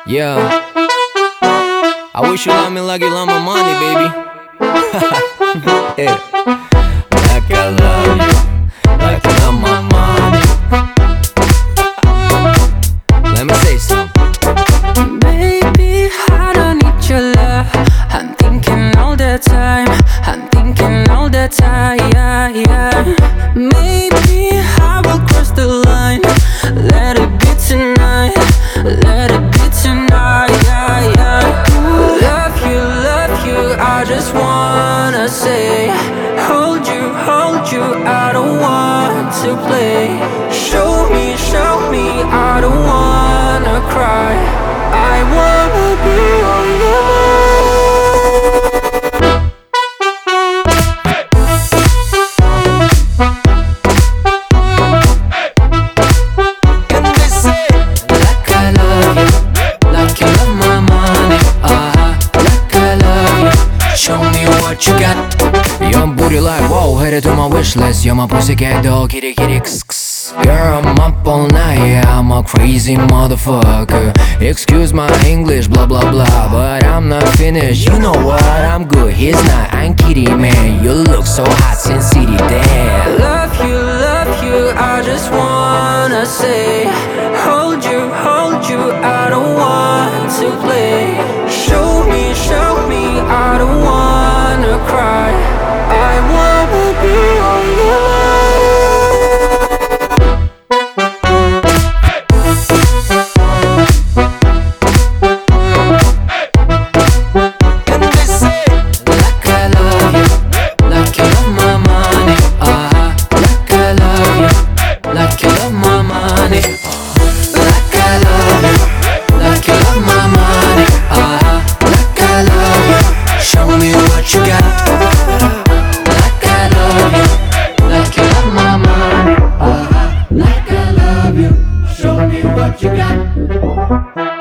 Yeah, I wish you love me like you love my money, baby. Yeah. Like I love you, like you love my money. Let me say something. Baby, I don't need your love. I'm thinking all the time. I'm thinking all the time. Maybe I will cross the line. Let it be tonight. Let it be tonight. Love you. I just wanna say, hold you. I don't want to play. Show me. I don't wanna cry. I wanna be on your mind. And they say, Like I love you, like you love my money. Like I love you, show me what you got. young booty like whoa, headed to my wish list. You're my pussycat dog, kitty kss. Girl, I'm up all night, yeah, I'm a crazy motherfucker. Excuse my English, blah blah blah, but I'm not finished. You know what? I'm good, he's not. I'm kidding, man. You look so hot, Sin City, damn. Love you, I just wanna say, hold you. I don't want to play. Show me, I don't wanna cry. I wanna be on your And they say, Like I love you, like you love my money. Like I love you, like you love my money. Like I love you, like you love my money. Like I love you, show me what you got. Like I love you, like you love my money. Like I love you, show me what you got.